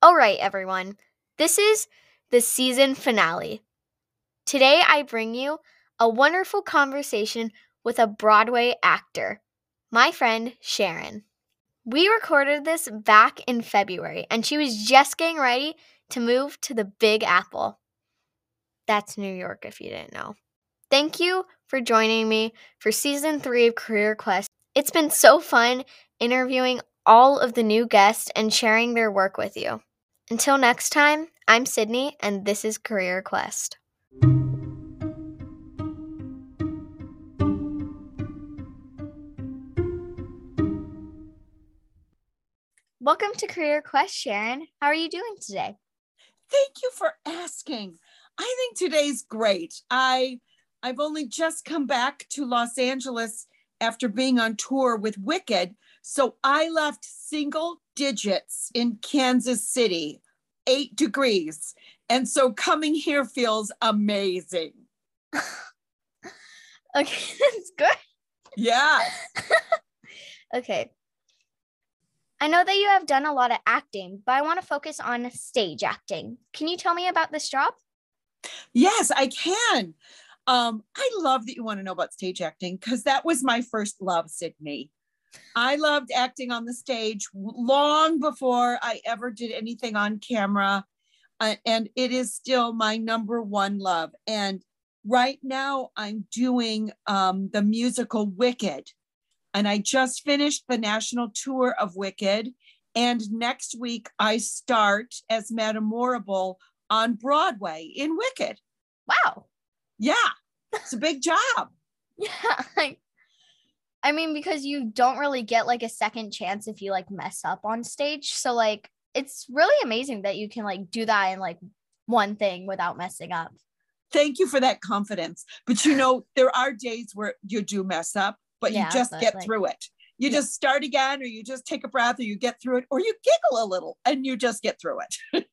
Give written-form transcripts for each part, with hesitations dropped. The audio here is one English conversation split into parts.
All right, everyone. This is the season finale. Today, I bring you a wonderful conversation with a Broadway actor, my friend Sharon. We recorded this back in February, and she was just getting ready to move to the Big Apple. That's New York, if you didn't know. Thank you for joining me for season 3 of Career Quest. It's been so fun interviewing all of the new guests and sharing their work with you. Until next time, I'm Sydney, and this is Career Quest. Welcome to Career Quest, Sharon. How are you doing today? Thank you for asking. I think today's great. I've only just come back to Los Angeles after being on tour with Wicked. So I left single digits in Kansas City, 8 degrees. And so coming here feels amazing. Okay, that's good. Yeah. Okay. I know that you have done a lot of acting, but I want to focus on stage acting. Can you tell me about this job? Yes, I can. I love that you want to know about stage acting because that was my first love, Sydney. I loved acting on the stage long before I ever did anything on camera. And it is still my number one love. And right now I'm doing the musical Wicked. And I just finished the national tour of Wicked. And next week I start as Madame Morrible on Broadway in Wicked. Wow. Yeah, it's a big job. Yeah. I mean, because you don't really get like a second chance if you like mess up on stage. So like, it's really amazing that you can like do that in like one thing without messing up. Thank you for that confidence. But you know, there are days where you do mess up, but you just get through it. You just start again, or you just take a breath, or you get through it, or you giggle a little and you just get through it.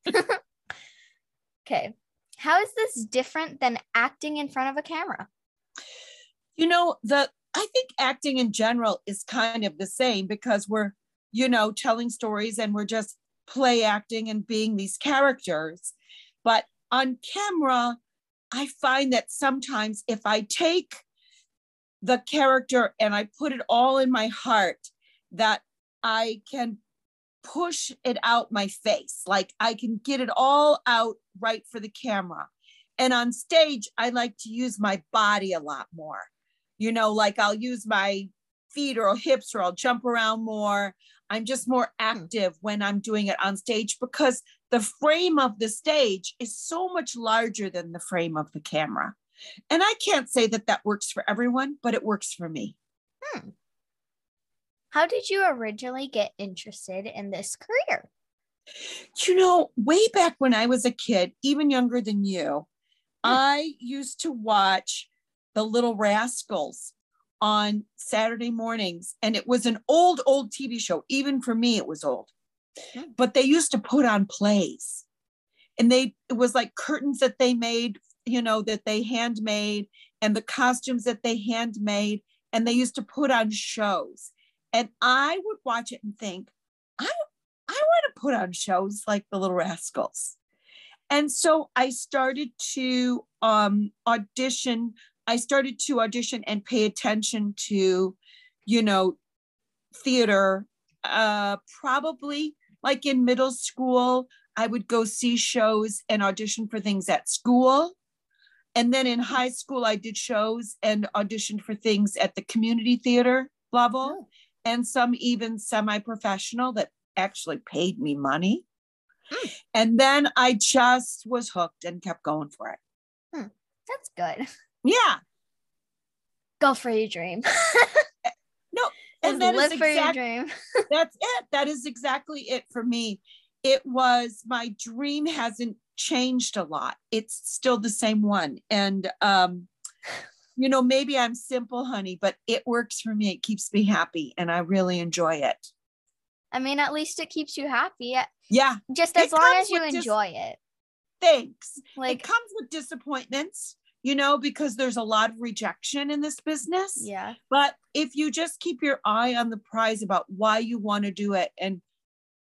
Okay. How is this different than acting in front of a camera? You know, I think acting in general is kind of the same because we're, telling stories and we're just play acting and being these characters. But on camera, I find that sometimes if I take the character and I put it all in my heart, that I can push it out my face. Like I can get it all out right for the camera. And on stage, I like to use my body a lot more. Like I'll use my feet or hips, or I'll jump around more. I'm just more active when I'm doing it on stage because the frame of the stage is so much larger than the frame of the camera. And I can't say that that works for everyone, but it works for me. How did you originally get interested in this career? Way back when I was a kid, even younger than you, I used to watch The Little Rascals on Saturday mornings. And it was an old TV show. Even for me, it was old. But they used to put on plays. And it was like curtains that they made, that they handmade, and the costumes that they handmade. And they used to put on shows. And I would watch it and think, I want to put on shows like The Little Rascals. And so I started to audition. I started to audition and pay attention to, theater. Probably like in middle school, I would go see shows and audition for things at school. And then in high school, I did shows and auditioned for things at the community theater level, and some even semi-professional that actually paid me money. And then I just was hooked and kept going for it. That's good. Yeah. Go for your dream. No, and that live for your dream. That's it. That is exactly it for me. It was, my dream hasn't changed a lot. It's still the same one. And, maybe I'm simple, honey, but it works for me. It keeps me happy and I really enjoy it. I mean, at least it keeps you happy. Yeah. Just as long as you enjoy it. Thanks. It comes with disappointments, because there's a lot of rejection in this business. Yeah. But if you just keep your eye on the prize about why you want to do it, and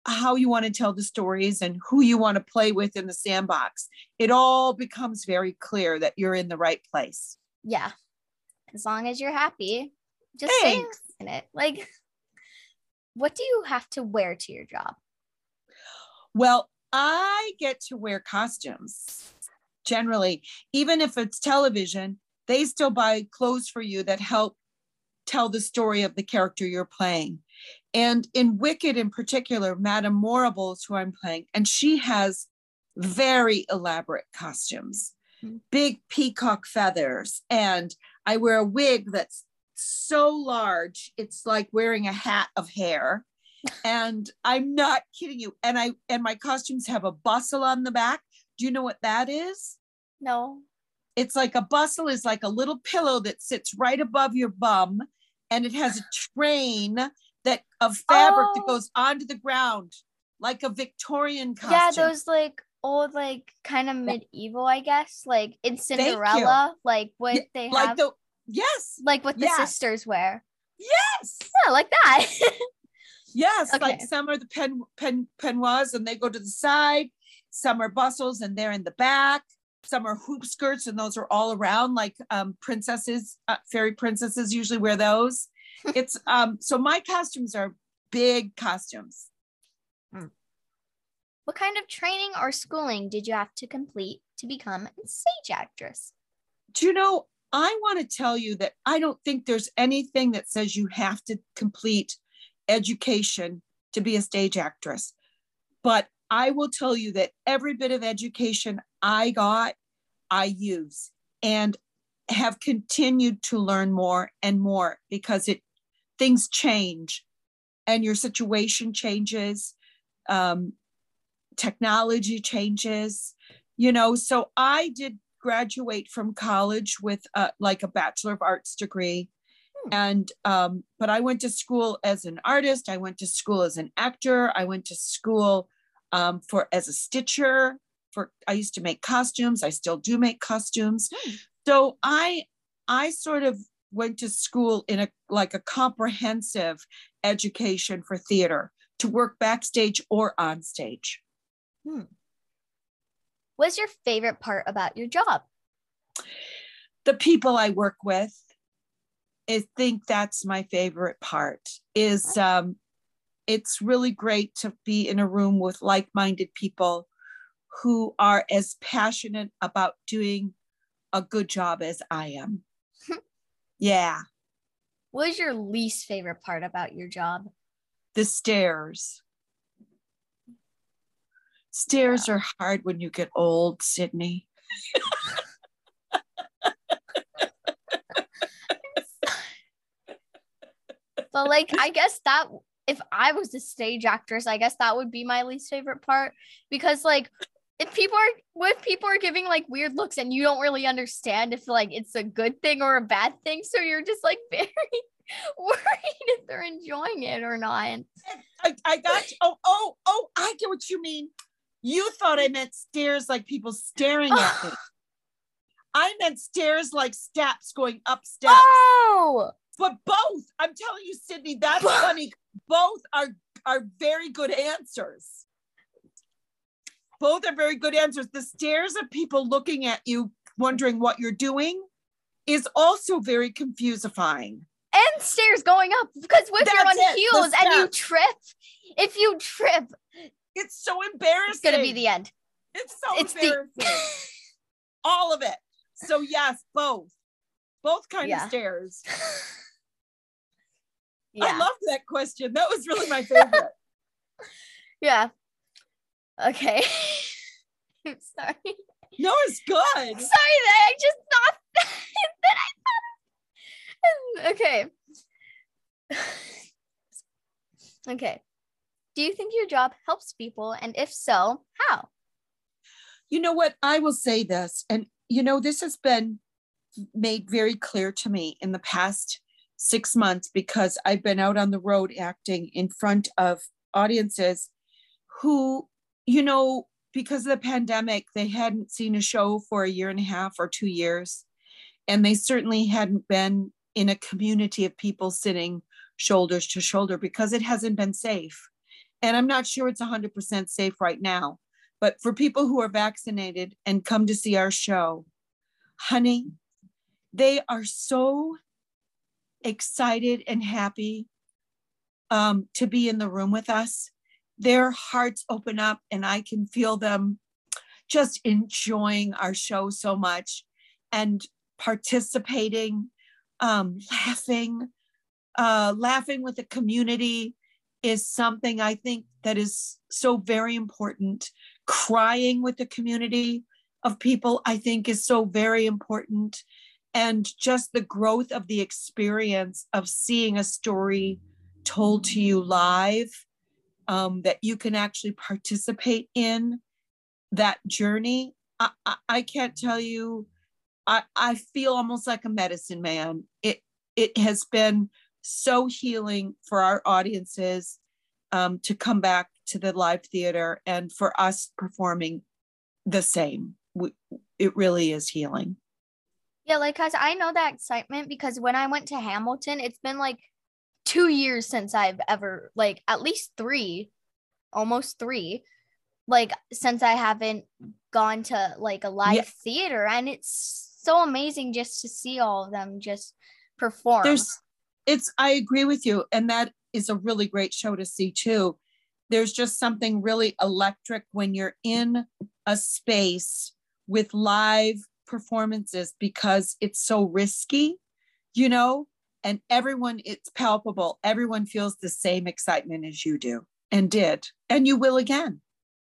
how you want to tell the stories and who you want to play with in the sandbox. It all becomes very clear that you're in the right place. Yeah. As long as you're happy, just Thanks. stay in it. Like, what do you have to wear to your job? Well, I get to wear costumes generally. Even if it's television, they still buy clothes for you that help tell the story of the character you're playing. And in Wicked in particular, Madame Morrible is who I'm playing, and she has very elaborate costumes, big peacock feathers, and I wear a wig that's so large, it's like wearing a hat of hair. And I'm not kidding you. And my costumes have a bustle on the back. Do you know what that is? No. It's like a bustle is like a little pillow that sits right above your bum, and it has a train that of fabric that goes onto the ground like a Victorian costume. Yeah, those like old, like kind of medieval, I guess, like in Cinderella, like what they like have. Yes. Like what the sisters wear. Yes. Yeah, like that. Yes, okay. Like some are the peignoirs and they go to the side. Some are bustles and they're in the back. Some are hoop skirts and those are all around, like princesses, fairy princesses usually wear those. It's so my costumes are big costumes. What kind of training or schooling did you have to complete to become a stage actress? Do you know, I want to tell you that I don't think there's anything that says you have to complete education to be a stage actress. But I will tell you that every bit of education I got, I use and have continued to learn more and more because things change and your situation changes, technology changes, so I did graduate from college with like a Bachelor of Arts degree. And but I went to school as an artist. I went to school as an actor. I went to school as a stitcher. I used to make costumes. I still do make costumes. So I sort of went to school in a comprehensive education for theater to work backstage or on stage. What's your favorite part about your job? The people I work with. I think that's my favorite part is it's really great to be in a room with like-minded people who are as passionate about doing a good job as I am. Yeah. What is your least favorite part about your job? The stairs. Stairs are hard when you get old, Sydney. But like, I guess that if I was a stage actress, I guess that would be my least favorite part because like if people are giving like weird looks and you don't really understand if like it's a good thing or a bad thing, so you're just like very worried if they're enjoying it or not. I got you. Oh, I get what you mean. You thought I meant stairs like people staring at me. I meant stairs like steps going up steps. Oh! But both, I'm telling you, Sydney, that's funny. Both are very good answers. Both are very good answers. The stares of people looking at you, wondering what you're doing, is also very confusing. And stairs going up, because if you're on heels and you trip, if you trip, it's so embarrassing. It's going to be the end. It's embarrassing. All of it. So yes, both kind of stairs. Yeah. I loved that question. That was really my favorite. Yeah. Okay. I'm sorry. No, it's good. Sorry that I just thought that I thought. Okay. Okay. Do you think your job helps people? And if so, how? You know what? I will say this. And, this has been made very clear to me in the past 6 months because I've been out on the road acting in front of audiences who, because of the pandemic, they hadn't seen a show for a year and a half or 2 years. And they certainly hadn't been in a community of people sitting shoulders to shoulder because it hasn't been safe. And I'm not sure it's 100% safe right now. But for people who are vaccinated and come to see our show, honey, they are so excited and happy to be in the room with us. Their hearts open up and I can feel them just enjoying our show so much and participating, laughing with the community is something I think that is so very important. Crying with the community of people, I think, is so very important. And just the growth of the experience of seeing a story told to you live, that you can actually participate in that journey. I can't tell you, I feel almost like a medicine man. It has been so healing for our audiences to come back to the live theater and for us performing the same. It really is healing. Yeah, like, cause I know that excitement because when I went to Hamilton, it's been like 2 years since I've ever, like, at least almost three, like, since I haven't gone to like a live theater, and it's so amazing just to see all of them just perform. I agree with you, and that is a really great show to see too. There's just something really electric when you're in a space with live performances because it's so risky, and everyone, it's palpable. Everyone feels the same excitement as you do and did, and you will again.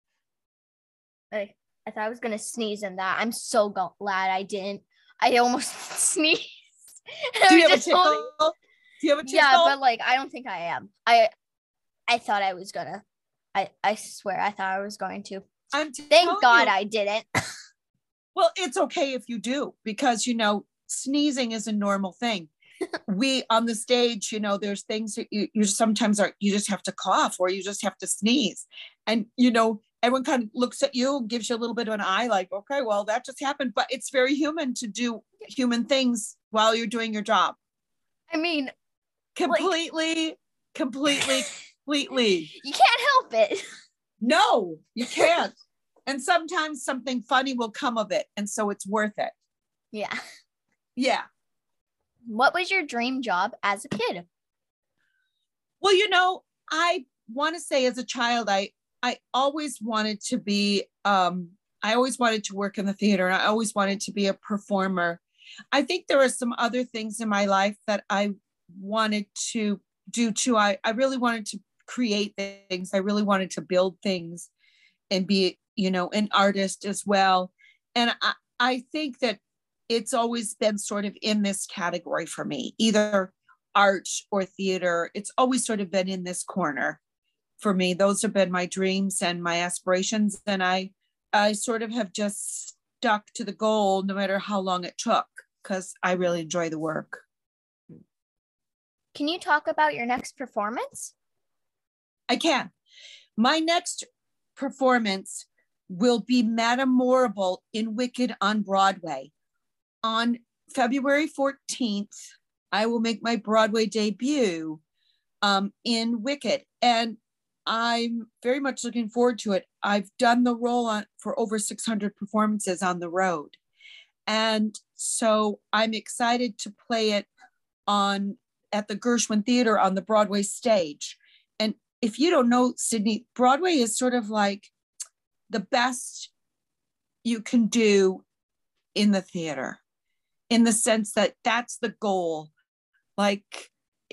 I thought I was going to sneeze in that. I'm so glad I didn't. I almost sneezed. Do you have a tickle? Do you have a tickle? Yeah, but like, I don't think I am. I thought I was gonna. I swear I thought I was going to. Thank God I didn't. Well, it's okay if you do, because, sneezing is a normal thing. We on the stage, there's things that you sometimes you just have to cough or you just have to sneeze. And, everyone kind of looks at you and gives you a little bit of an eye like, okay, well, that just happened. But it's very human to do human things while you're doing your job. I mean, completely. You can't help it. No, you can't. And sometimes something funny will come of it. And so it's worth it. Yeah. Yeah. What was your dream job as a kid? Well, I want to say as a child, I always wanted to be, I always wanted to work in the theater. And I always wanted to be a performer. I think there are some other things in my life that I wanted to do too. I really wanted to create things. I really wanted to build things and be, an artist as well. And I think that it's always been sort of in this category for me, either art or theater. It's always sort of been in this corner for me. Those have been my dreams and my aspirations. And I sort of have just stuck to the goal no matter how long it took, because I really enjoy the work. Can you talk about your next performance? I can. My next performance will be Madame Morrible in Wicked on Broadway. On February 14th, I will make my Broadway debut in Wicked. And I'm very much looking forward to it. I've done the role for over 600 performances on the road. And so I'm excited to play it at the Gershwin Theater on the Broadway stage. And if you don't know, Sydney, Broadway is sort of like the best you can do in the theater, in the sense that that's the goal. Like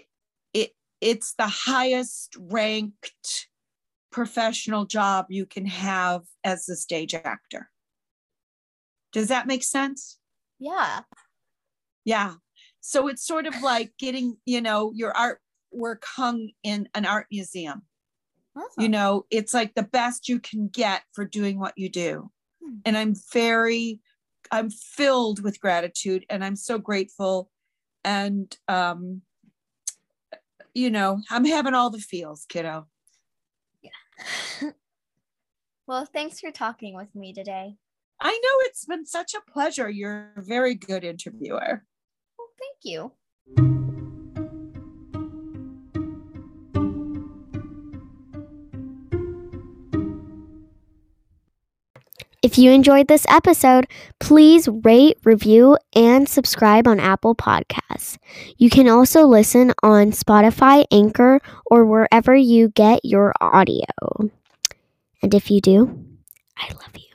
it's the highest ranked professional job you can have as a stage actor. Does that make sense? Yeah. Yeah. So it's sort of like getting, your artwork hung in an art museum. Awesome. It's like the best you can get for doing what you do. And I'm filled with gratitude, and I'm so grateful. And, I'm having all the feels, kiddo. Yeah. Well, thanks for talking with me today. I know, it's been such a pleasure. You're a very good interviewer. Well, thank you. If you enjoyed this episode, please rate, review, and subscribe on Apple Podcasts. You can also listen on Spotify, Anchor, or wherever you get your audio. And if you do, I love you.